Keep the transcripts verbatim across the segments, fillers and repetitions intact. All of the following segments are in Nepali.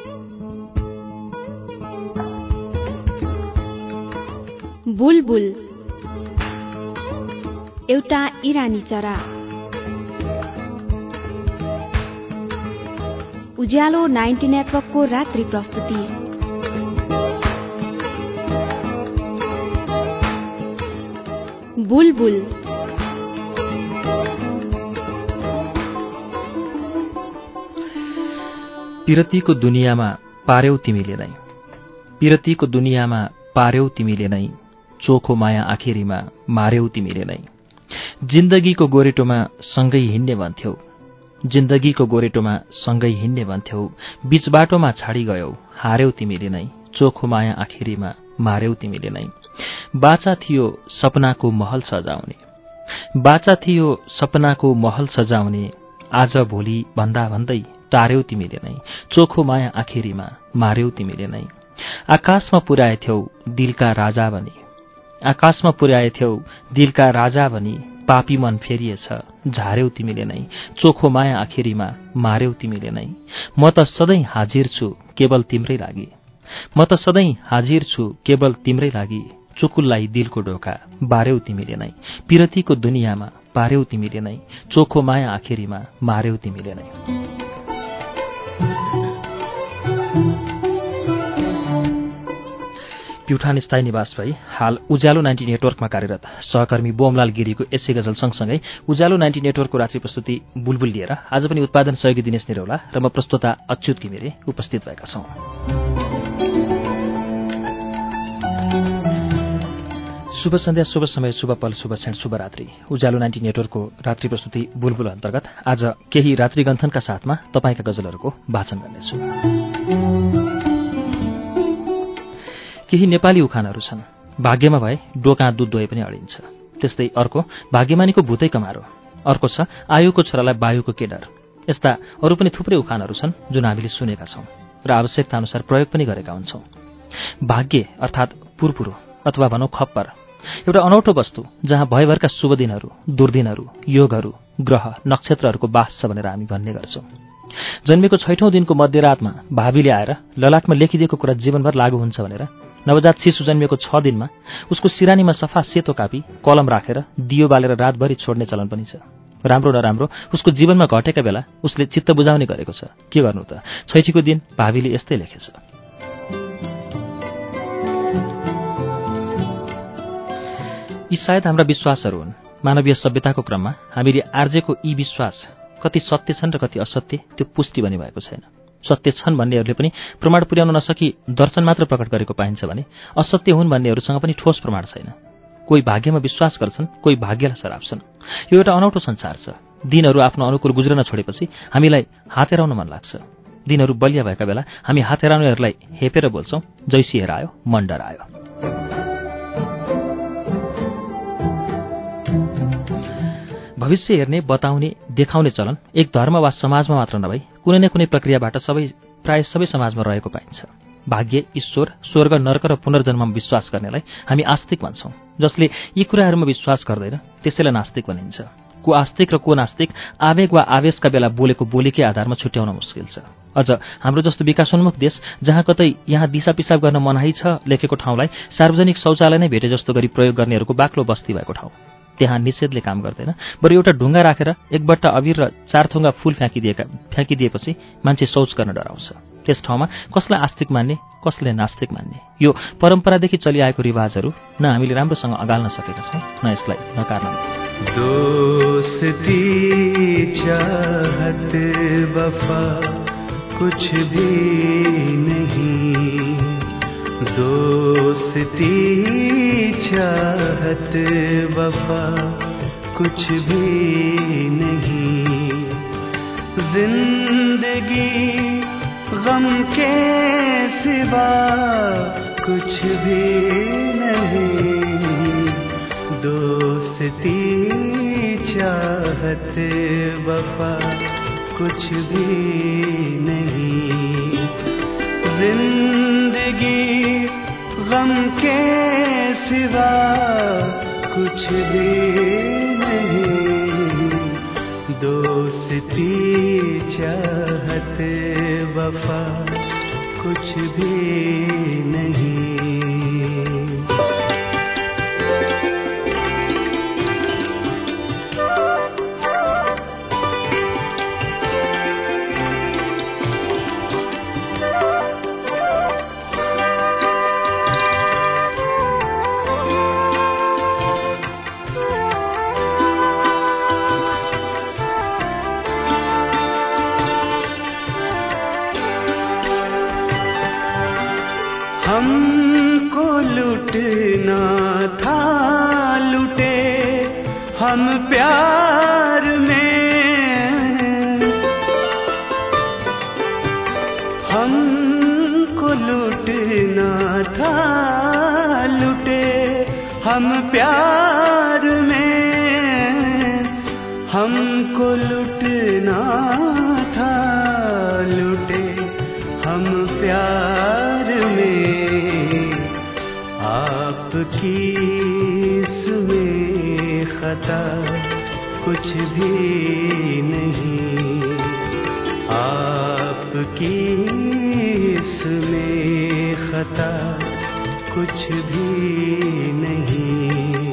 बुलबुल एउटा इरानी चरा। उज्यालो नाइन्टी नेटवर्कको रात्रि प्रस्तुति। बुलबुल पिरतीको दुनियाँमा पार्यौ तिमीले नै, पिरतीको दुनियाँमा पार्यौ तिमीले नै, चोखो माया आखिरीमा मार्यौ तिमीले नै। जिन्दगीको गोरेटोमा सँगै हिँड्ने भन्थ्यौ, जिन्दगीको गोरेटोमा सँगै हिँड्ने भन्थ्यौ, बीच बाटोमा छाडी गयौ, हार्यौ तिमीले नै, चोखो माया आखिरीमा मार्यौ तिमीले नै। बाचा थियो सपनाको महल सजाउने, बाचा थियो सपनाको महल सजाउने, आज भोलि भन्दा भन्दै टार्यौ तिमीले नै, चोखो माया आखिरीमा मार्यौ तिमीले नै। आकाशमा पुर्याएथ्यौ दिलका राजा बनी, आकाशमा पुर्याएथ्यौ दिलका राजा बनी, पापी मन फेरिएछ झार्यौ तिमीले नै, चोखो माया आखिरीमा मार्यौ तिमीले नै। म त सधैँ हाजिर छु केवल तिम्रै लागि, म त सधैँ हाजिर छु केवल तिम्रै लागि, चुकुल्लाई दिलको ढोका बार्यौ तिमीले नै, पिरतीको दुनियाँमा पार्यौ तिमीले नै, चोखो माया आखिरीमा मार्यौ तिमीले नै। प्युठान स्थायी निवास भई हाल उज्यालो नाइन्टी नेटवर्कमा कार्यरत सहकर्मी बोमलाल गिरीको एसए गजल सँगसँगै उज्यालो नाइन्टी नेटवर्कको रात्रि प्रस्तुति बुलबुल लिएर आज पनि उत्पादन सहयोगी दिनेश निरौला र म प्रस्तोता अच्युत घिमिरे उपस्थित भएका छौं। शुभ सन्ध्या, शुभ समय, शुभ पल, शुभ क्षण, शुभरात्रि। उज्यालो नाइन्टी नेटवर्कको रात्रि प्रस्तुति बुलबुल अन्तर्गत आज केही रात्रिगन्थनका साथमा तपाईका गजलहरूको वाचन गर्नेछु। केही नेपाली उखानहरू छन्, भाग्यमा भए डोका दुध दोहे पनि अडिन्छ। त्यस्तै अर्को भाग्यमानीको भूतै कमारो, अर्को छ आयुको छोरालाई वायुको के डर। यस्ता अरू पनि थुप्रै उखानहरू छन् जुन हामीले सुनेका छौं र आवश्यकता अनुसार प्रयोग पनि गरेका हुन्छौं। भाग्य अर्थात् पुरपुरो अथवा भनौं खप्पर एउटा अनौठो वस्तु जहाँ भयभरका शुभ दिनहरू, दुर्दिनहरू, योगहरू, ग्रह, नक्षत्रहरूको बास छ भनेर हामी भन्ने गर्छौं। जन्मेको छैठौं दिनको मध्यरातमा भावीले आएर ललाटमा लेखिदिएको कुरा जीवनभर लागू हुन्छ भनेर नवजात शिशु जन्मेको छ दिनमा उसको सिरानीमा सफा सेतो कापी कलम राखेर दियो बालेर रातभरि छोड्ने चलन पनि छ। राम्रो नराम्रो उसको जीवनमा घटेका बेला उसले चित्त बुझाउने गरेको छ। के गर्नु त, छैठीको दिन भावीले यस्तै लेखेछ। यी सायद हाम्रा विश्वासहरू हुन्। मानवीय सभ्यताको क्रममा हामीले आर्जेको यी विश्वास कति सत्य छन् र कति असत्य त्यो पुष्टि बनी भएको छैन। सत्य छन् भन्नेहरूले पनि प्रमाण पुर्याउन नसकी दर्शन मात्र प्रकट गरेको पाइन्छ भने असत्य हुन् भन्नेहरूसँग पनि ठोस प्रमाण छैन। कोही भाग्यमा विश्वास गर्छन्, कोही भाग्यलाई सराप्छन्। यो एउटा अनौठो संसार छ। दिनहरू आफ्नो अनुकूल गुज्रन छोडेपछि हामीलाई हात हेराउन मन लाग्छ। दिनहरू बलिया भएका बेला हामी हात हेराउनेहरूलाई हेपेर बोल्छौं, जैसी हेरायो मन डरायो। भविष्य हेर्ने, बताउने, देखाउने चलन एक धर्म वा समाजमा मात्र नभई कुनै न कुनै प्रक्रियाबाट सबै प्राय सबै समाजमा रहेको पाइन्छ। भाग्य, ईश्वर, स्वर्ग, नर्क र पुनर्जन्ममा विश्वास गर्नेलाई हामी आस्तिक भन्छौं। जसले यी कुराहरूमा विश्वास गर्दैन त्यसैलाई नास्तिक भनिन्छ। को आस्तिक र को नास्तिक आवेग वा आवेशका बेला बोलेको बोलीकै आधारमा छुट्याउन मुस्किल छ। अझ हाम्रो जस्तो विकासोन्मुख देश जहाँ कतै यहाँ दिशा पिसाब गर्न मनाही छ लेखेको ठाउँलाई सार्वजनिक शौचालय नै भेटे जस्तो गरी प्रयोग गर्नेहरूको बाक्लो बस्ती भएको ठाउँ, त्यहाँ निषेधले काम गर्दैन। बरु एउटा ढुङ्गा राखेर एक बट्टा अबिर र चार थुङ्गा फूल फ्याँकिदिएका फ्याँकिदिएपछि मान्छे शौच गर्न डराउँछ। त्यस ठाउँमा कसलाई आस्तिक मान्ने, कसले नास्तिक मान्ने, यो परम्परादेखि चलिआएको रिवाजहरू न हामीले राम्रोसँग अगाल्न सकेका छौं न यसलाई नकार्न। दोस्ती चाहत वफा कुछ भी नहीं, दोस्ती चाहत वफा कुछ भी नहीं, जिंदगी गम के सिवा कुछ भी नहीं, दोस्ती चाहत वफा कुछ भी नहीं, जिंदगी गम के सिवा कुछ भी नहीं, दोस्ती चाहत वफा कुछ भी नहीं। हमको लुटना था लुटे हम प्यार में, हमको लुटना था लुटे हम प्यार में, हमको लुटना था लुटे हम प्यार में। आपकी इसमें खता कुछ भी नहीं, आपकी इसमें खता कुछ भी नहीं।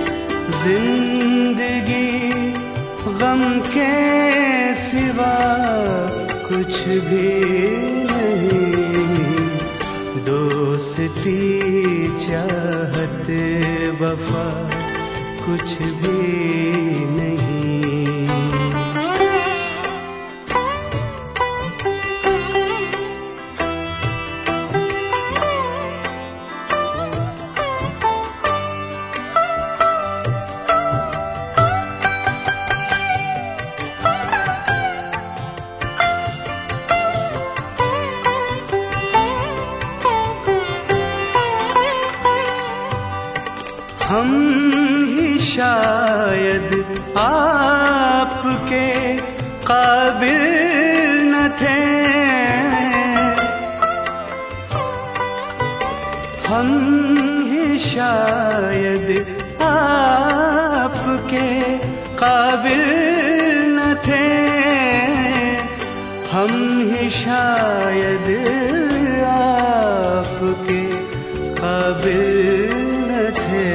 जिंदगी गम के सिवा कुछ भी नहीं, दोस्ती चाहत वफा कुछ भी नहीं। हम ही शायद आपके काबिल न थे, हम ही शायद आपके काबिल न थे, हम ही शायद आपके काबिल न थे।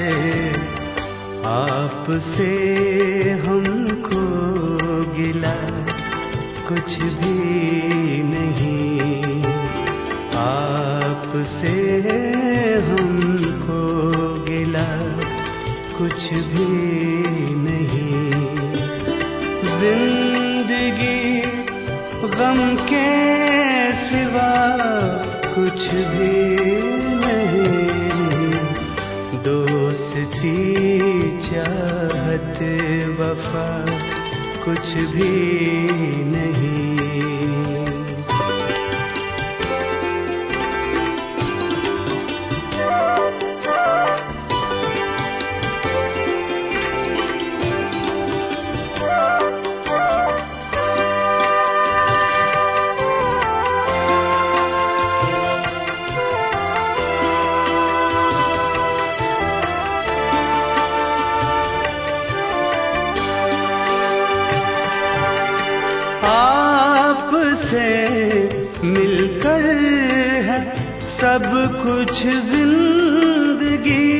आपसे हमको गिला कुछ भी नहीं, आपसे हमको गिला कुछ भी नहीं। जिंदगी गम के सिवा कुछ भी नहीं, दोस्ती चाहत वफा कुछ भी नहीं। आपसे मिलकर है सब कुछ जिंदगी,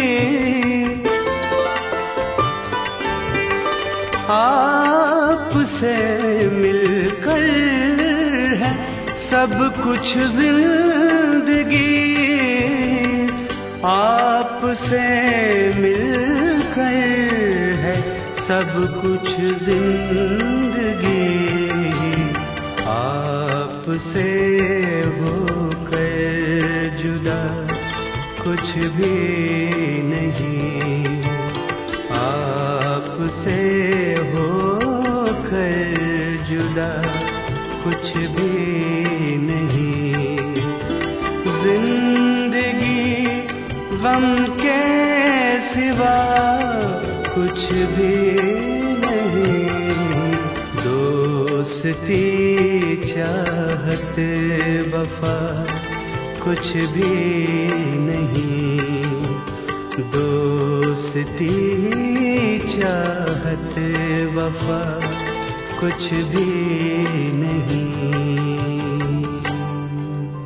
आपसे मिलकर है सब कुछ जिंदगी, आपसे मिलकर है सब कुछ जिंदगी। आपसे होकर जुदा कुछ भी नहीं, आपसे होकर जुदा कुछ भी नहीं। जिंदगी गम के सिवा कुछ भी नहीं, दोस्ती चाहत वफा कुछ भी नहीं, दोस्ती चाहत वफा कुछ भी नहीं।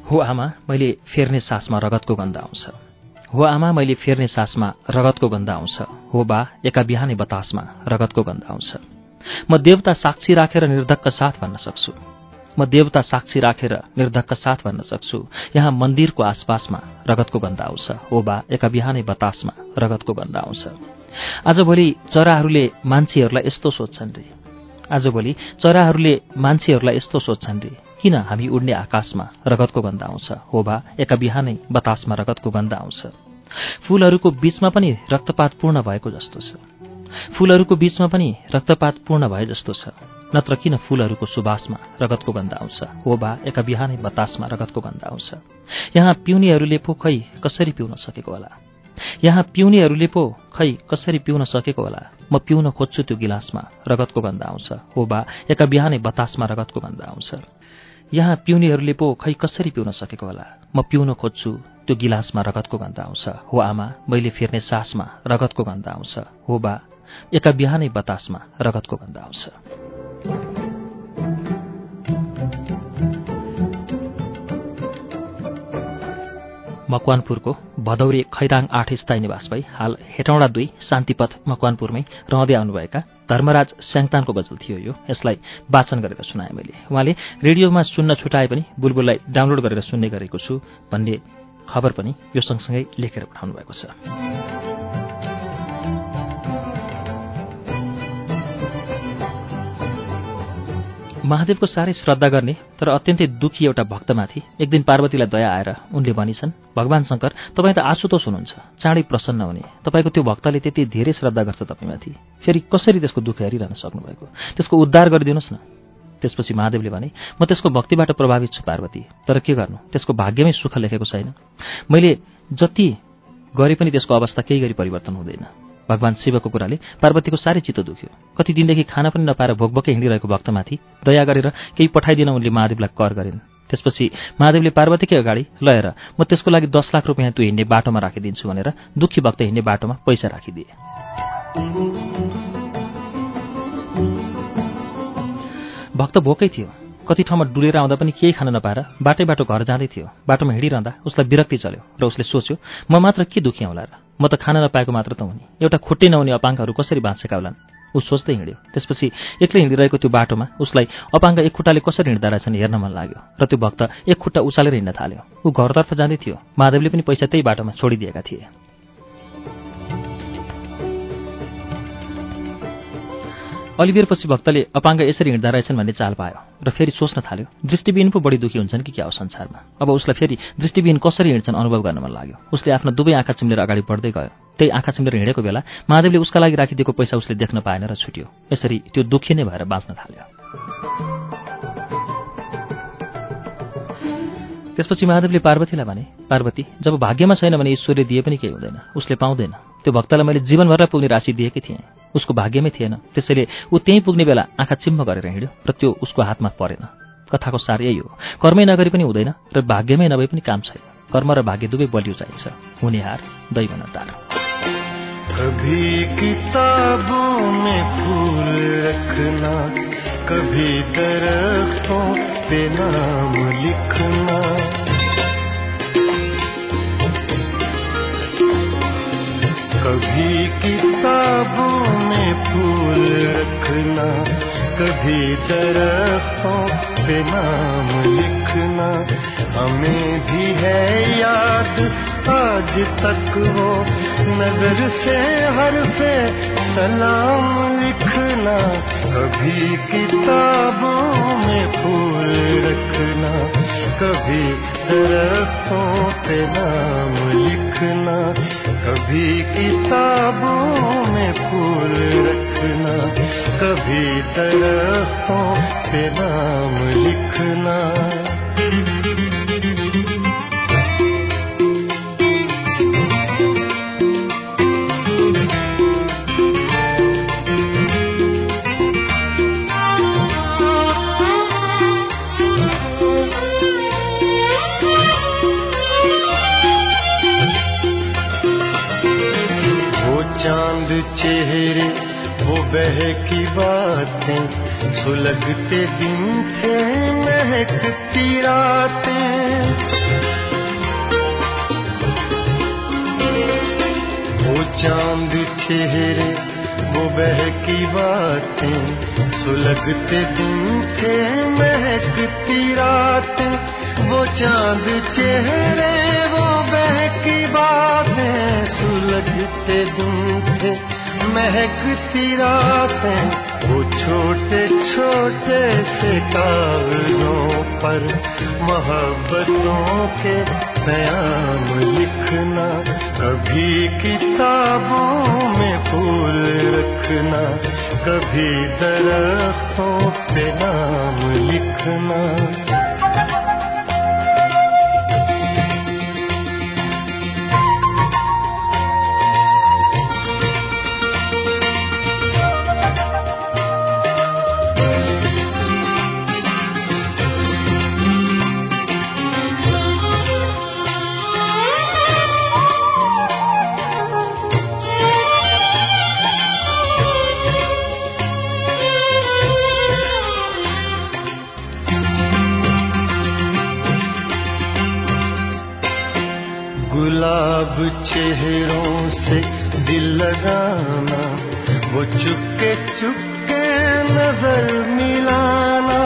हो आमा मैले फेर्ने सासमा रगतको गन्ध आउँछ। हो आमा मैले फेर्ने सासमा रगतको गन्ध आउँछ। हो बा एका बिहानै बतासमा रगतको गन्ध आउँछ। म देवता साक्षी राखेर निर्धक्क साथ भन्न सक्छु। म देवता साक्षी राखेर निर्धक्क साथ भन्न सक्छु। यहाँ मन्दिरको आसपासमा रगतको गन्ध आउँछ। हो बा एका बिहानै बतासमा रगतको गन्ध आउँछ। आजभोलि चराहरूले मान्छेहरूलाई यस्तो सोध्छन् रे आजभोलि चराहरूले मान्छेहरूलाई यस्तो सोध्छन् रे किन हामी उड्ने आकाशमा रगतको गन्ध आउँछ। हो बा एका बिहानै बतासमा रगतको गन्ध आउँछ। फूलहरूको बीचमा पनि रक्तपात पूर्ण भएको जस्तो छ। फूलहरूको बीचमा पनि रक्तपात पूर्ण भए जस्तो छ। नत्र किन फूलहरूको सुवासमा रगतको गन्ध आउँछ। हो बा एका बिहानै बतासमा रगतको गन्ध आउँछ। यहाँ पिउनेहरूले पो खै कसरी पिउन सकेको होला। यहाँ पिउनेहरूले पो खै कसरी पिउन सकेको होला। म पिउन खोज्छु त्यो गिलासमा रगतको गन्ध आउँछ। हो बा एका बिहानै बतासमा रगतको गन्ध आउँछ। यहाँ पिउनेहरूले पो खै कसरी पिउन सकेको होला। म पिउन खोज्छु त्यो गिलासमा रगतको गन्ध आउँछ। हो आमा मैले फेर्ने सासमा रगतको गन्ध आउँछ। हो बा एका बिहानै बतासमा रगतको गन्ध आउँछ। मकवानपुरको भदौरे खैराङ आठ स्थायी निवास भई हाल हेटौँडा दुई शान्तिपथ मकवानपुरमै रहँदै आउनुभएका धर्मराज स्याङतानको गजल थियो यो। यसलाई वाचन गरेर सुनाएँ मैले। उहाँले रेडियोमा सुन्न छुटाए पनि बुलबुललाई डाउनलोड गरेर सुन्ने गरेको छु भन्ने खबर पनि यो सँगसँगै लेखेर पठाउनु भएको छ। महादेवको साह्रै श्रद्धा गर्ने तर अत्यन्तै दुखी एउटा भक्तमाथि एक दिन पार्वतीलाई दया आएर उनले भनिछन्, भगवान शङ्कर तपाईँ त आशुतोष हुनुहुन्छ, चाँडै प्रसन्न हुने। तपाईँको त्यो भक्तले त्यति धेरै श्रद्धा गर्छ तपाईँमाथि, फेरि कसरी त्यसको दुःख हेरिरहन सक्नुभएको? त्यसको उद्धार गरिदिनुहोस् न। त्यसपछि महादेवले भने, म त्यसको भक्तिबाट प्रभावित छु पार्वती, तर के गर्नु, त्यसको भाग्यमै सुख लेखेको छैन। मैले जति गरे पनि त्यसको अवस्था केही गरी परिवर्तन हुँदैन। भगवान शिवको कुराले पार्वतीको साह्रै चित्त दुख्यो। कति दिनदेखि खाना पनि नपाएर भोकभोकै हिँडिरहेको भक्तमाथि दया गरेर केही पठाइदिन उनले महादेवलाई कर गरिन्। त्यसपछि महादेवले पार्वतीकै अगाडि लएर म त्यसको लागि दस लाख रुपियाँ तँ हिँड्ने बाटोमा राखिदिन्छु भनेर दुःखी भक्त हिँड्ने बाटोमा पैसा राखिदिए। भक्त भोकै थियो। कति ठाउँमा डुलेर आउँदा पनि केही खान नपाएर बाटै बाटो घर जाँदै थियो। बाटोमा हिँडिरहँदा उसलाई विरक्ति चल्यो र उसले सोच्यो, म मात्र के दुखी होला र, म त खाना नपाएको मात्र त हुने, एउटा खुट्टै नहुने अपाङ्गहरू कसरी बाँचेका होलान्। ऊ सोच्दै हिँड्यो। त्यसपछि एक्लै हिँडिरहेको त्यो बाटोमा उसलाई अपाङ्ग एक खुट्टाले कसरी हिँड्दा रहेछन् हेर्न मन लाग्यो र त्यो भक्त एक खुट्टा उचालेर हिँड्न थाल्यो। ऊ घरतर्फ जाँदै थियो। महादेवले पनि पैसा त्यही बाटोमा छोडिदिएका थिए। अलिबेरपछि भक्तले अपाङ्ग यसरी हिँड्दा रहेछन् भन्ने चाल पायो र फेरि सोच्न थाल्यो, दृष्टिविहीन पो बढी दुखी हुन्छन् कि क्या हो संसारमा। अब उसलाई फेरि दृष्टिविहीन कसरी हिँड्छन् अनुभव गर्न मन लाग्यो। उसले आफ्ना दुवै आँखा चिम्लेर अगाडि बढ्दै गयो। त्यही आँखा चिम्लेर हिँडेको बेला महादेवले उसका लागि राखिदिएको पैसा उसले देख्न पाएन र छुट्यो। यसरी त्यो दुखी नै भएर बाँच्न थाल्यो। त्यसपछि महादेवले पार्वतीलाई भने, पार्वती, जब भाग्यमा छैन भने ईश्वरले दिए पनि केही हुँदैन, उसले पाउँदैन। त्यो भक्तलाई मैले जीवनभर पुग्ने राशि दिएकै थिएँ, उसको भाग्यमै थिएन। त्यसैले ऊ त्यहीँ पुग्ने बेला आँखा चिम्म गरेर हिँड्यो र त्यो उसको हातमा परेन। कथाको सार यही हो, कर्मै नगरी पनि हुँदैन र भाग्यमै नभए पनि काम छैन। कर्म र भाग्य दुवै बलियो चाहिन्छ। हुने हार दैव नटार। कभी किताबों में फूल रखना, कभी दरख्तों पे नाम लिखना, कभी किताबों में फूल रखना, कभी दरख्तों पे नाम लिखना। हमें भी है याद आज तक वो नजर से हरफे सलाम लिखना। कभी किताबों में फूल रखना, कभी दरख्तों पे नाम लिखना, कभी किताबों में फूल रखना, कभी दरख्तों पे नाम लिखना। चेहरे वो बहकी बातें, सुलगते दिन थे महकती रातें, चेहरे वो बहकी बातें, सुलगते दिन थे महकती रातें। वो चांद चेहरे वो बहकी बातें, सुलगते दिन थे महकती रातें। वो छोटे छोटे से कागजों पर मोहब्बतों के प्याम लिखना, कभी किताबों में फूल रखना, कभी दरख्तों पे नाम लिखना। गुलाब चेहरों से दिल लगाना, वो चुपके चुपके नजर मिलाना।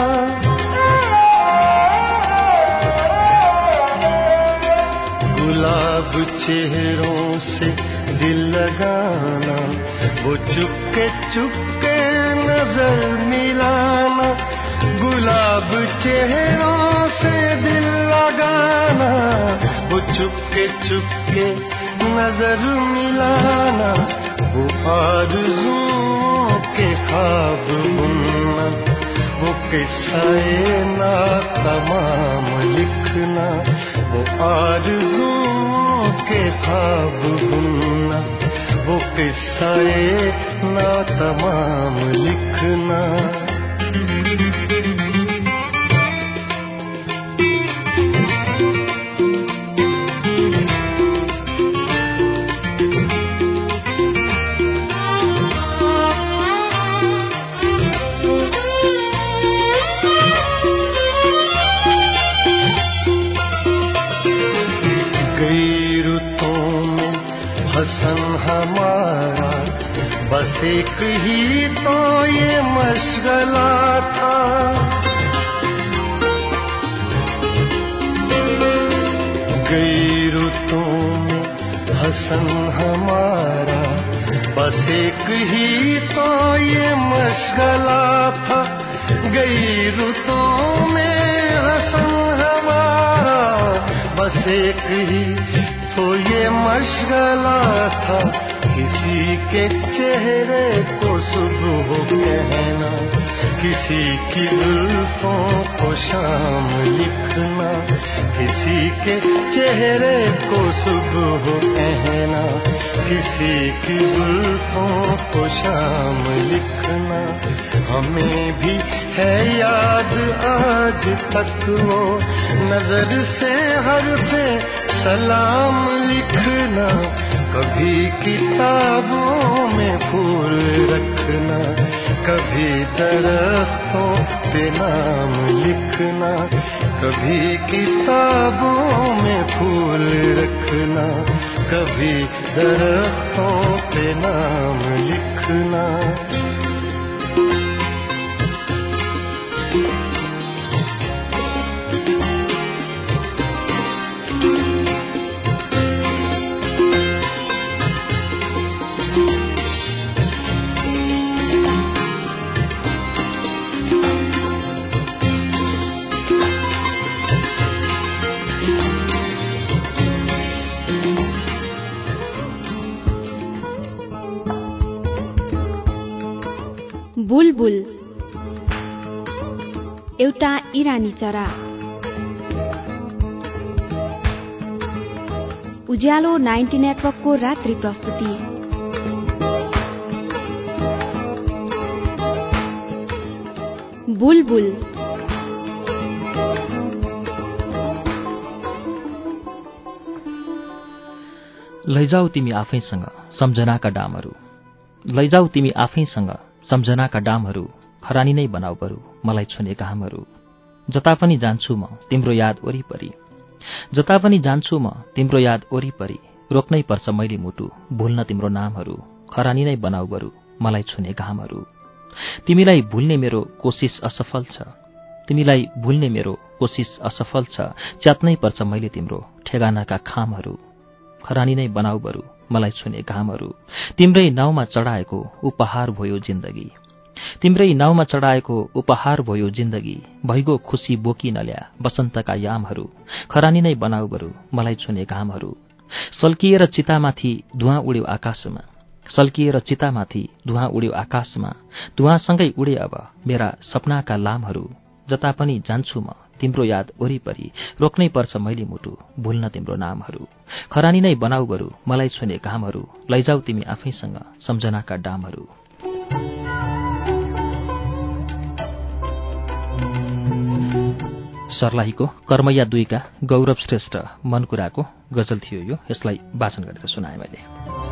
गुलाब चेहरों से दिल लगाना, वो चुपके चुपके नजर मिलाना। गुलाब चेहरों से दिल लगाना, वो चुपके चुपके नजर मिलाना। वो आरज़ुओं के ख्वाब बुनना, वो किस्से ना तमाम लिखना। वो आरज़ुओं के ख्वाब बुनना, वो किस्से ना तमाम लिखना। हसन हमारा बस एक ही तो ये मशगला था। गई रुतों में हसन हमारा बस एक ही तो ये मशगला था। गई रुतों में हसन हमारा बस एक ही तो ये मशगला था। किसी के चेहरे को सुबह कहना, किसी की जुल्फों को शाम लिखना। किसी के चेहरे को सुबह कहना, किसी की जुल्फों को शाम लिखना। हमें भी है याद आज तक वो नजर से हरफ़े सलाम लिखना। कभी किताबों में फूल रखना, कभी दरख्तों पे नाम लिखना। कभी किताबों में फूल रखना, कभी दरख्तों पे नाम लिखना। बुलबुल एउटा इरानी चरा। उज्यालो नाइन्टी नेटवर्कको रात्रि प्रस्तुति। बुलबुल लैजाऊ तिमी आफैसँग सम्झनाका डामहरू, लैजाऊ तिमी आफैसँग सम्झनाका डामहरू। खरानी नै बनाऊ बरु मलाई छुने घामहरू। जता पनि जान्छु म तिम्रो याद वरिपरि, जता पनि जान्छु म तिम्रो याद वरिपरि। रोक्नै पर्छ मैले मुटु भुल्न तिम्रो नामहरू। खरानी नै बनाऊ बरु मलाई छुने घामहरू। तिमीलाई भुल्ने मेरो कोसिस असफल छ, तिमीलाई भुल्ने मेरो कोसिस असफल छ, च्यात्नै पर्छ मैले तिम्रो ठेगानाका खामहरू। खरानी नै बनाऊ बरु मलाई छुने घामहरू। तिम्रै नाउँमा चढाएको उपहार भयो जिन्दगी, तिम्रै नाउँमा चढाएको उपहार भयो जिन्दगी। भइगो खुसी बोकी नल्या बसन्तका यामहरू। खरानी नै बनाऊ बरु मलाई छुने घामहरू। सल्किएर चितामाथि धुवाँ उड्यो आकाशमा, सल्किएर चितामाथि धुवाँ उड्यो आकाशमा। धुवाँसँगै उडे अब मेरा सपनाका लामहरू। जता पनि जान्छु म तिम्रो याद वरिपरि, रोक्नै पर्छ मैले मुटु भुल्न तिम्रो नामहरू। खरानी नै बनाऊ बरु मलाई छुने घामहरू। लैजाऊ तिमी आफैसँग सम्झनाका डामहरू। सर्लाहीको कर्मैया दुईका गौरव श्रेष्ठ मनकुराको गजल थियो यो। यसलाई वाचन गरेर सुनाएँ मैले।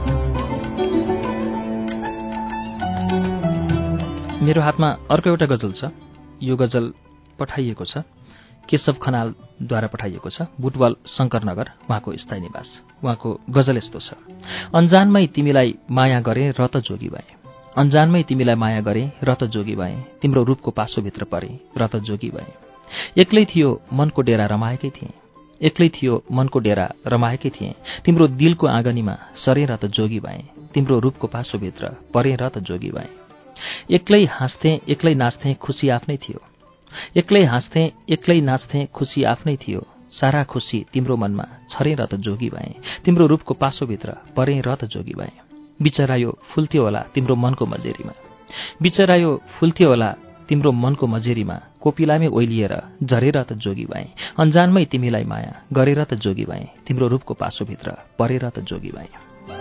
मेरो हातमा अर्को एउटा गजल छ। यो गजल पठाइएको छ केशव खनालद्वारा पठाइएको छ, बुटवल शङ्करनगर उहाँको स्थायी निवास। उहाँको गजल यस्तो छ। अन्जानमै तिमीलाई माया गरेँ र त जोगी भएँ, अन्जानमै तिमीलाई माया गरेँ र त जोगी भएँ। तिम्रो रूपको पासोभित्र परेँ र त जोगी भएँ। एक्लै थियो मनको डेरा रमाएकै थिएँ, एक्लै थियो मनको डेरा रमाएकै थिएँ। तिम्रो दिलको आँगनीमा सरेँ र त जोगी भएँ। तिम्रो रूपको पासोभित्र परेँ र त जोगी भएँ। एक्लै हाँस्थेँ एक्लै नाच्थेँ खुसी आफ्नै थियो, एक्लै हाँस्थेँ एक्लै नाच्थेँ खुसी आफ्नै थियो। सारा खुसी तिम्रो मनमा छरेँ र त जोगी भएँ। तिम्रो रूपको पासोभित्र परेँ र त जोगी भएँ। बिचरा यो फुल्थ्यो होला तिम्रो मनको मजेरीमा, बिचरा यो फुल्थ्यो होला तिम्रो मनको मजेरीमा। कोपिलामै ओइलिएर झरेर त जोगी भएँ। अन्जानमै तिमीलाई माया गरेर त जोगी भएँ। तिम्रो रूपको पासोभित्र परेर त जोगी भएँ।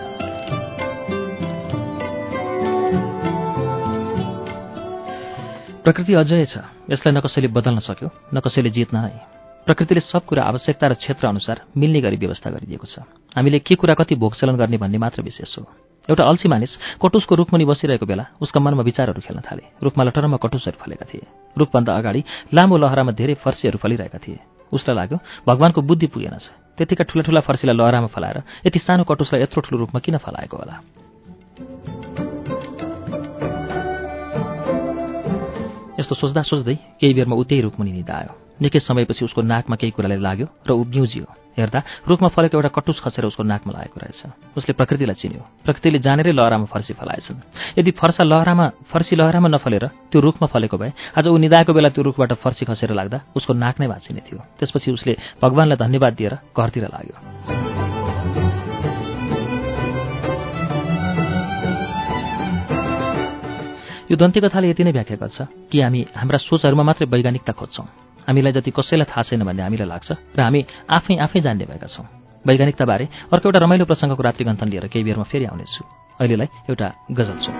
प्रकृति अजय छ, यसलाई न कसैले बदल्न सक्यो न कसैले जित्न नै। प्रकृतिले सब कुरा आवश्यकता र क्षेत्र अनुसार मिल्ने गरी व्यवस्था गरिदिएको छ। हामीले के कुरा कति भोगचलन गर्ने भन्ने मात्र विशेष हो। एउटा अल्छी मानिस कटुसको रुखमुनि बसिरहेको बेला उसका मनमा विचारहरू खेल्न थाले। रुखमा लटरमा कटुसहरू फलेका थिए। रुखभन्दा अगाडि लामो लहरामा धेरै फर्सीहरू फलिरहेका थिए। उसलाई लाग्यो भगवानको बुद्धि पुगेनछ, त्यतिका ठुला ठुला फर्सीलाई लहरामा फलाएर यति सानो कटुसलाई यत्रो ठुलो रुखमा किन फलाएको होला। यस्तो सोच्दा सोच्दै केही बेरमा ऊ त्यही रुखमुनि निदायो। निकै समयपछि उसको नाकमा केही कुराले लाग्यो र ऊ बिउजियो। हेर्दा रुखमा फलेको एउटा कटुस खसेर उसको नाकमा लागेको रहेछ। उसले प्रकृतिलाई चिन्यो। प्रकृतिले जानेरै लहरामा फर्सी फलाएछन्। यदि फर्सा लहरामा फर्सी लहरामा नफलेर त्यो रुखमा फलेको भए आज ऊ निदाएको बेला त्यो रुखबाट फर्सी खसेर लाग्दा उसको नाक नै भाँचिने थियो। त्यसपछि उसले भगवानलाई धन्यवाद दिएर घरतिर लाग्यो। यो दन्ती कथाले यति नै व्याख्या गर्छ कि हामी हाम्रा सोचहरूमा मात्रै वैज्ञानिकता खोज्छौँ। हामीलाई जति कसैलाई थाहा छैन भन्ने हामीलाई लाग्छ र हामी आफै आफै जान्ने भएका छौँ। वैज्ञानिकताबारे अर्को एउटा रमाइलो प्रसङ्गको रात्रिगन्थन लिएर केही बेरमा फेरि आउनेछु। अहिलेलाई एउटा गजल सुन।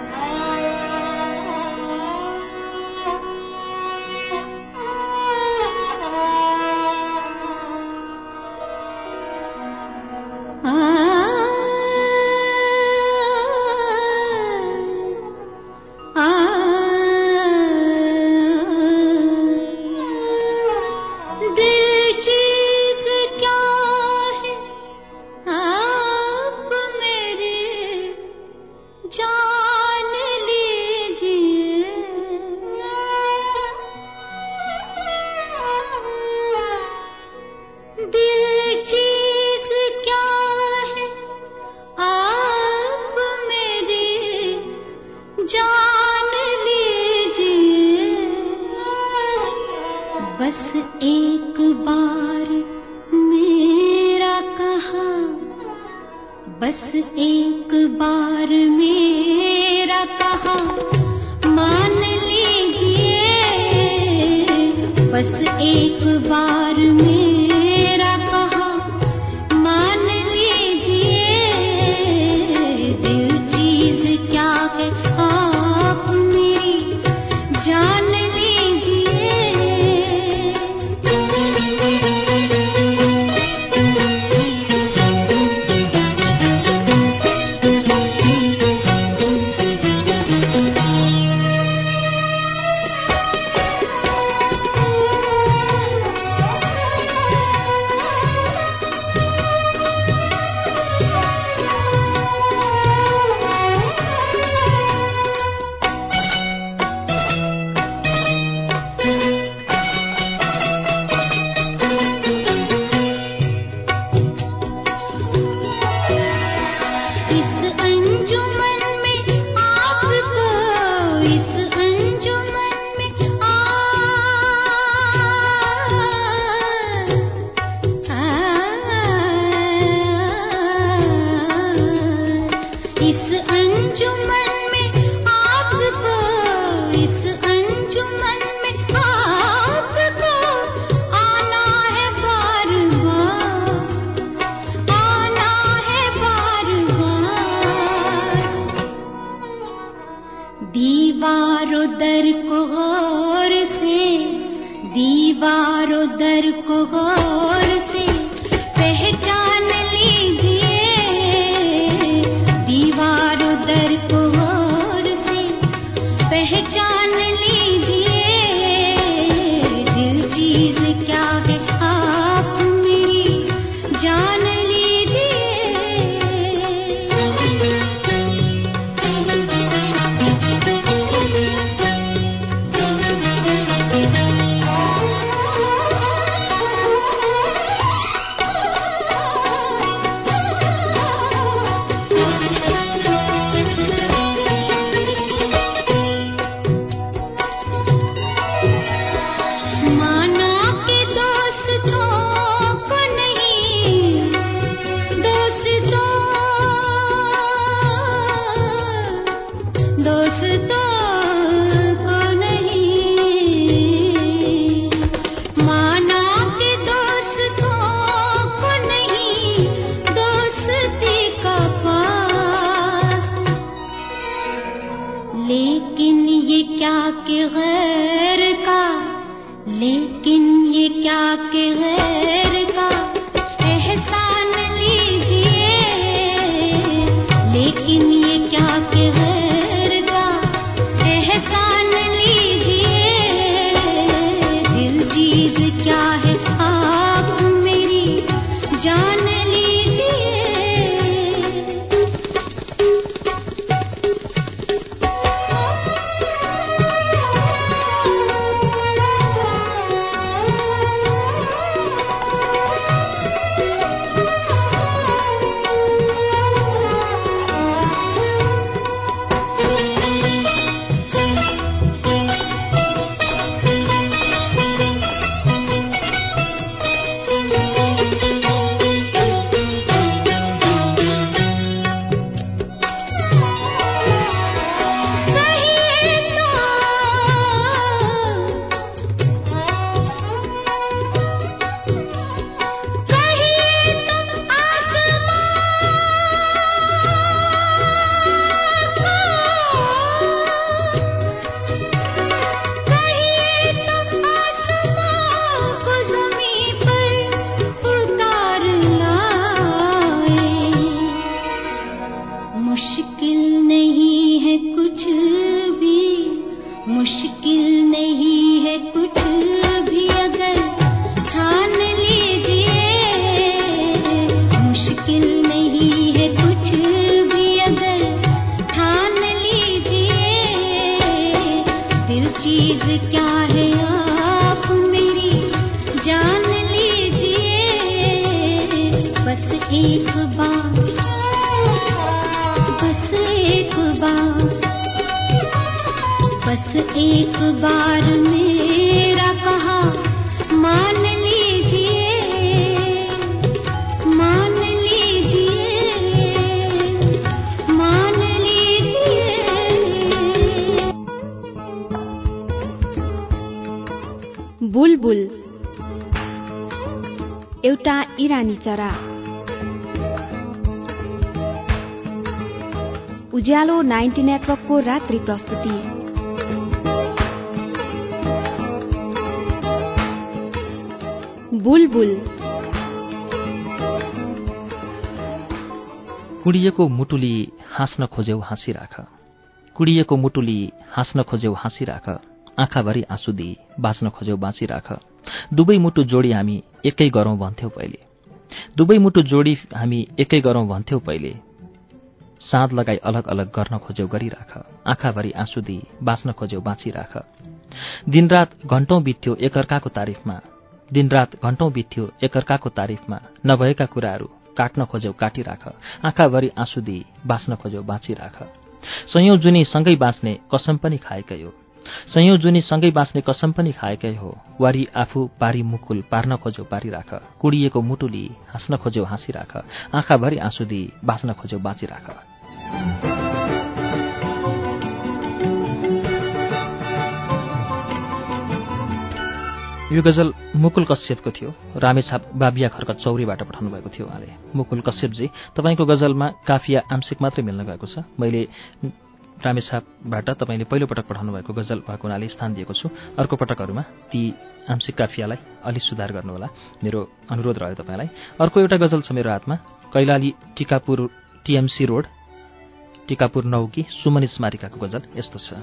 दीवारों दर को गौर से पहचान लीजिए, दीवारों दर को गौर से पहचान लीजिए, दिल चीज क्या है आप मेरी जान बुलबुल एउटा इरानी चरा। उज्यालो नाइन्टी नेटवर्कको रात्रि प्रस्तुति। बुलबुल। कुडिएको मुटुली हाँस्न खोज्यौ हाँसिराख, कुडिएको मुटुली हाँस्न खोज्यौ हाँसिराख, आँखाभरि आँसु दिई बाँच्न खोज्यौ बाँचिराख। दुवै मुटु जोडी हामी एकै गरौँ भन्थ्यौ पहिले, दुवै मुटु जोडी हामी एकै गरौँ भन्थ्यौ पहिले। साँध लगाई अलग अलग गर्न खोज्यौ गरिराख, आँखाभरि आँसु दिई बाँच्न खोज्यौ बाँचिराख। दिनरात घण्टौं बित्थ्यो एकअर्काको तारिफमा, दिनरात घण्टौं बित्थ्यो एकअर्काको तारिफमा। नभएका कुराहरू काट्न खोज्यौ काटिराख, आँखाभरि आँसु दिई बाँच्न खोज्यौ बाँचिराख। सयौं जुनी सँगै बाँच्ने कसम पनि खाएकै हो, सयौं जुनी सँगै बाँच्ने कसम पनि खाएकै हो। वारी आफू पारी मुकुल पार्न खोज्यौ पारिराख, कुडिएको मुटुली हाँस्न खोज्यौ हाँसिराख, आँखाभरि आँसु दिई बाँच्न खोज्यौ बाँचिराख। यो गजल मुकुल कश्यपको थियो। रामेछाप बाबिया खर्क चौरीबाट पठाउनु भएको थियो उहाँले। मुकुल कश्यपजी, तपाईँको गजलमा काफिया आंशिक मात्रै मिल्न गएको छ। मैले रामेछापबाट तपाईँले पहिलोपटक पठाउनु भएको गजल भएको हुनाले स्थान दिएको छु। अर्को पटकहरूमा ती आंशिक काफियालाई अलि सुधार गर्नुहोला, मेरो अनुरोध रह्यो तपाईँलाई। अर्को एउटा गजल छ मेरो हातमा, कैलाली टिकापुर टिएमसी रोड टिकापुर नौकी सुमन स्मारिकाको गजल यस्तो छ।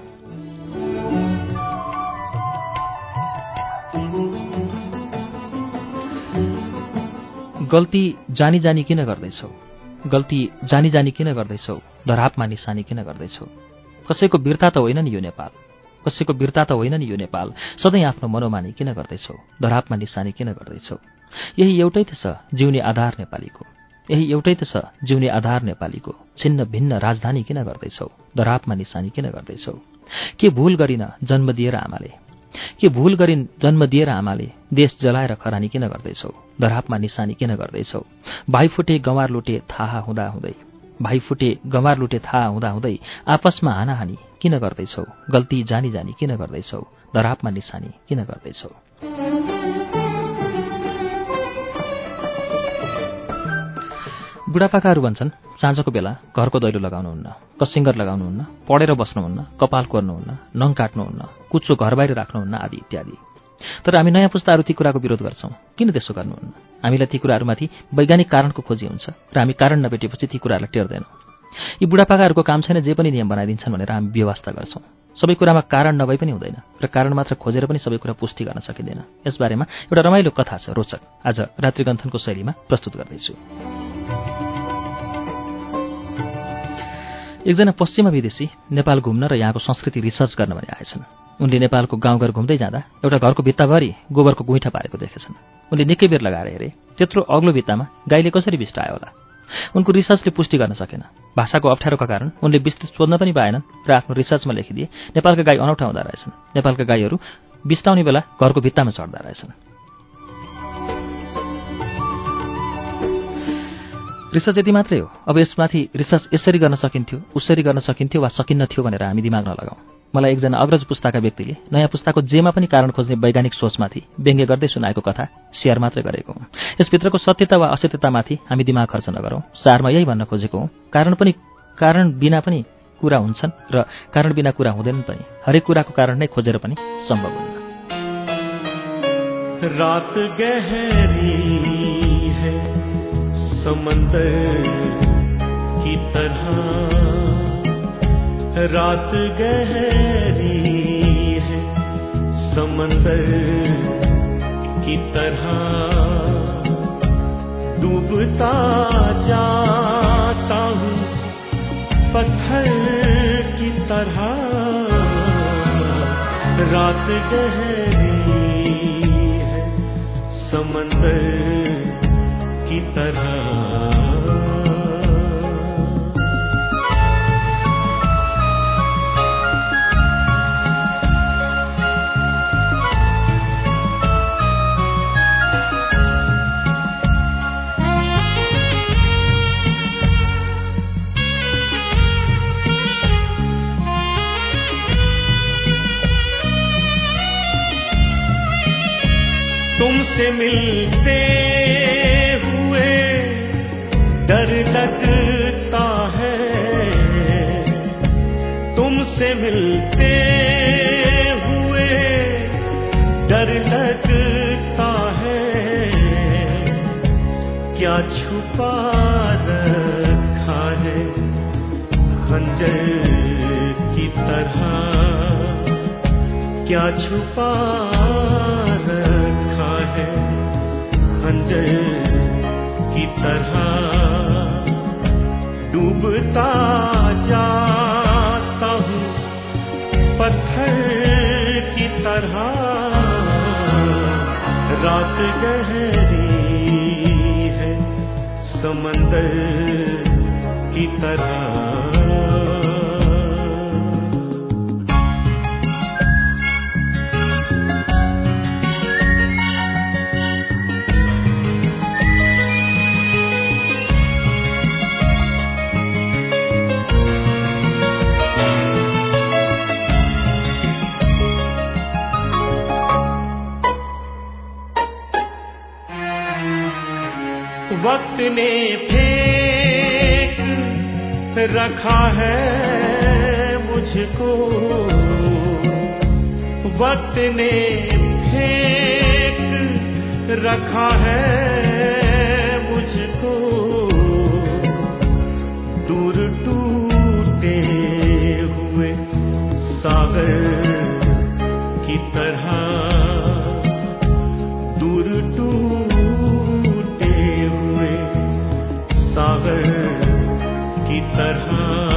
गल्ती जानी जानी किन गर्दैछौ, गल्ती जानी जानी किन गर्दैछौ, धरापमा निशानी किन गर्दैछौ। कसैको वीरता त होइन नि यो नेपाल, कसैको वीरता त होइन नि यो नेपाल, सधैँ आफ्नो मनोमानी किन गर्दैछौ, धरापमा निशानी किन गर्दैछौ। यही एउटै त छ जिउने आधार नेपालीको, यही एउटै त छ जिउने आधार नेपालीको, छिन्न भिन्न राजधानी किन गर्दैछौ, धरापमा निशानी किन गर्दैछौ। के भूल गरिन जन्म दिएर आमाले, के भूल गरिन जन्म दिएर आमाले, देश जलाएर खरानी किन गर्दैछौ, धरापमा निशानी किन गर्दैछौ। भाइ फुटे गँवार लुटे थाहा हुँदा हुँदै, भाइ फुटे गँवार लुटे थाहा हुँदा हुँदै, आपसमा हानाहानी किन गर्दैछौ, गल्ती जानी जानी किन गर्दैछौ, धरापमा निशानी किन गर्दैछौ। बुढापाकाहरू भन्छन् साँझको बेला घरको दैलो लगाउनुहुन्न, कसिङ्गर लगाउनुहुन्न, पढेर बस्नुहुन्न, कपाल कोर्नुहुन्न, नङ काट्नुहुन्न, कुचो घर बाहिर राख्नुहुन्न आदि इत्यादि। तर हामी नयाँ पुस्ताहरू ती कुराको विरोध गर्छौँ। किन त्यसो गर्नुहुन्न? हामीलाई ती कुराहरूमाथि वैज्ञानिक कारणको खोजी हुन्छ र हामी कारण नभेटेपछि ती कुराहरूलाई टेर्दैनौँ। यी बुढापाकाहरूको काम छैन जे पनि नियम बनाइदिन्छन् भनेर हामी व्यवस्था गर्छौँ। सबै कुरामा कारण नभई पनि हुँदैन र कारण मात्र खोजेर पनि सबै कुरा पुष्टि गर्न सकिँदैन। यसबारेमा एउटा रमाइलो कथा छ, रोचक, आज रात्रिगन्थनको शैलीमा प्रस्तुत गर्दैछु। एकजना पश्चिमा विदेशी नेपाल घुम्न र यहाँको संस्कृति रिसर्च गर्न भने आएछन्। उनले नेपालको गाउँघर घुम्दै जाँदा एउटा घरको भित्ताभरि गोबरको गुइठा पारेको देखेछन्। उनले निकै बेर लगाएर हेरे, त्यत्रो अग्लो भित्तामा गाईले कसरी बिस्टायो होला। उनको रिसर्चले पुष्टि गर्न सकेन। भाषाको अप्ठ्यारोका कारण उनले विस्तृत सोध्न पनि पाएनन् र आफ्नो रिसर्चमा लेखिदिए नेपालका गाई अनौठा हुँदा रहेछन्। नेपालका गाईहरू बिस्टाउने बेला घरको भित्तामा चढ्दा रहेछन्। रिसर्च यति मात्रै हो। अब यसमाथि रिसर्च यसरी गर्न सकिन्थ्यो, उसरी गर्न सकिन्थ्यो वा सकिन्न थियो भनेर हामी दिमाग नलगाउँ। मलाई एकजना अग्रज पुस्ताका व्यक्तिले नयाँ पुस्ताको जेमा पनि कारण खोज्ने वैज्ञानिक सोचमाथि व्यङ्ग्य गर्दै सुनाएको कथा सेयर मात्रै गरेको हुँ। यसभित्रको सत्यता वा असत्यतामाथि हामी दिमाग खर्च नगरौँ। सारमा यही भन्न खोजेको हुँ, कारण पनि कारण बिना पनि कुरा हुन्छन् र कारण बिना कुरा हुँदैनन् पनि। हरेक कुराको कारण नै खोजेर पनि सम्भव हुन्न। रात गहरी है समंदर की तरह, रात गहरी है समंदर की तरह, डूबता जाता हूँ पत्थर की तरह। रात गहरी है समंदर की तरह। तुमसे मिलते हुए डर लगता है, तुमसे मिलते हुए डर लगता है, क्या छुपा रखा है खंजर की तरह, क्या छुपा रखा है खंजर की तरह, डूबता जाता हूँ पत्थर की तरह। रात गहरी है समंदर की तरह। वक्त ने फेंक रखा है मुझको वक्त ने फेंक रखा है मुझको दूर टूटे हुए सागर की तरह दूर टूटे हुए सागर की तरह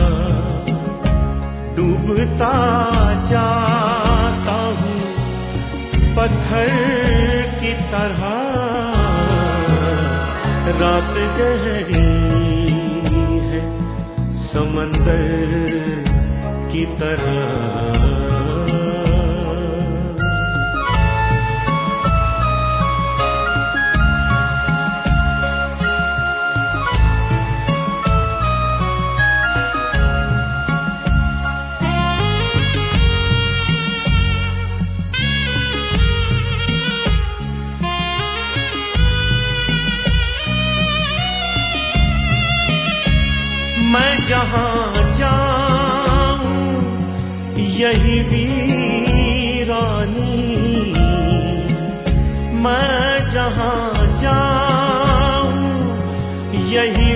डूबता जाता हूँ पत्थर की तरह रात गहरी है समंदर की तरह मैं जहाँ जाऊं यही वीरानी मैं जहाँ जाऊं यही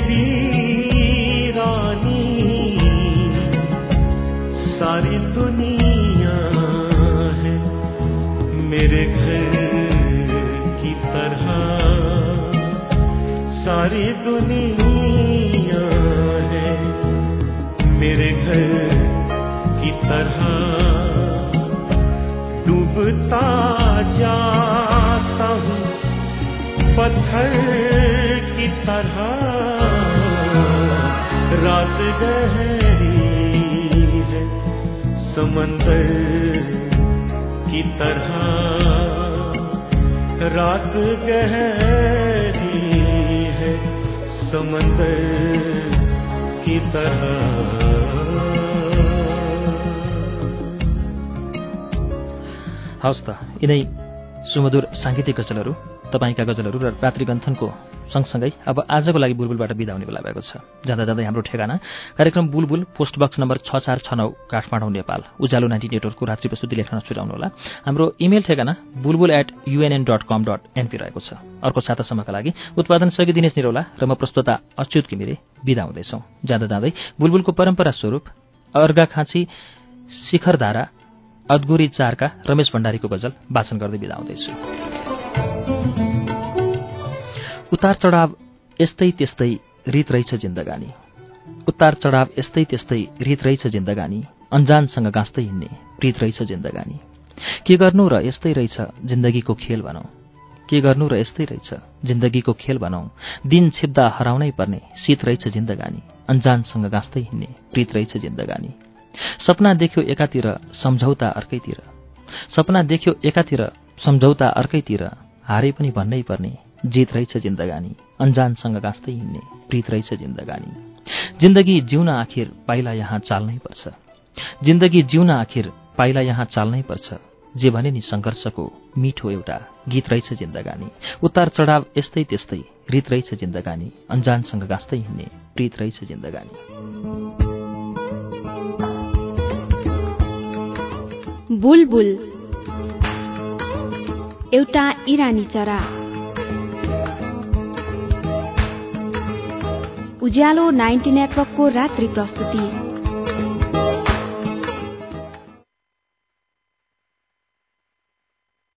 वीरानी सारी दुनिया है मेरे घर की तरह सारी दुनिया मेरे घर की तरह डूबता जाता हूँ पत्थर की तरह रात गहरी है समंदर की तरह रात गहरी है समंदर की तरह हवस् त यिनै सुमधुर साङ्गीतिक गजलहरू तपाईँका गजलहरू र रात्रिगन्थनको सँगसँगै अब आजको लागि बुलबुलबाट बिदा हुने बेला भएको छ। जाँदा जाँदै हाम्रो ठेगाना कार्यक्रम बुलबुल पोस्ट बक्स नम्बर छ चार छ नौ काठमाडौँ नेपाल उज्यालो नाइन्टी नेटवर्कको रात्रि प्रस्तुति लेख्न छुटाउनुहोला। हाम्रो इमेल ठेगाना bulbul at UNN dot com dot NP रहेको छ। अर्को सातासम्मका लागि उत्पादन सहयोगी दिनेश निरौला र म प्रस्तोता अच्युत घिमिरे बिदा हुँदैछौँ। जाँदा जाँदै बुलबुलको परम्परा स्वरूप अर्घाखाँची शिखरधारा अदगुरी चारका रमेश भण्डारीको गजल वाचन गर्दै बिदा हुँदैछु। उतार चढाव यस्तै त्यस्तै रीत रहेछ जिन्दगानी उतार चढाव यस्तै त्यस्तै रीत रहेछ जिन्दगानी अन्जानसँग गाँच्दै हिँड्ने प्रीत रहेछ जिन्दगानी के गर्नु र यस्तै रहेछ जिन्दगीको खेल भनौँ के गर्नु र यस्तै रहेछ जिन्दगीको खेल भनौँ दिन छिप्दा हराउनै पर्ने शीत रहेछ जिन्दगानी अन्जानसँग गाँच्दै हिँड्ने प्रीत रहेछ जिन्दगानी सपना देख्यो एकातिर सम्झौता अर्कैतिर सपना देख्यो एकातिर सम्झौता अर्कैतिर हारे पनि भन्नै पर्ने जीत रहेछ जिन्दगानी अन्जानसँग गाँच्दै हिँड्ने प्रीत रहेछ जिन्दगानी जिन्दगी जिउन आखिर पाइला यहाँ चाल्नै पर्छ जिन्दगी जिउन आखिर पाइला यहाँ चाल्नै पर्छ जे भने नि सङ्घर्षको मिठो एउटा गीत रहेछ जिन्दगानी उतार चढाव यस्तै त्यस्तै रीत रहेछ जिन्दगानी अन्जानसँग गाँच्दै हिँड्ने प्रीत रहेछ जिन्दगानी। बुलबुल एउटा इरानी चरा उज्यालो नाइन्टी नेटवर्कको रात्रि प्रस्तुति।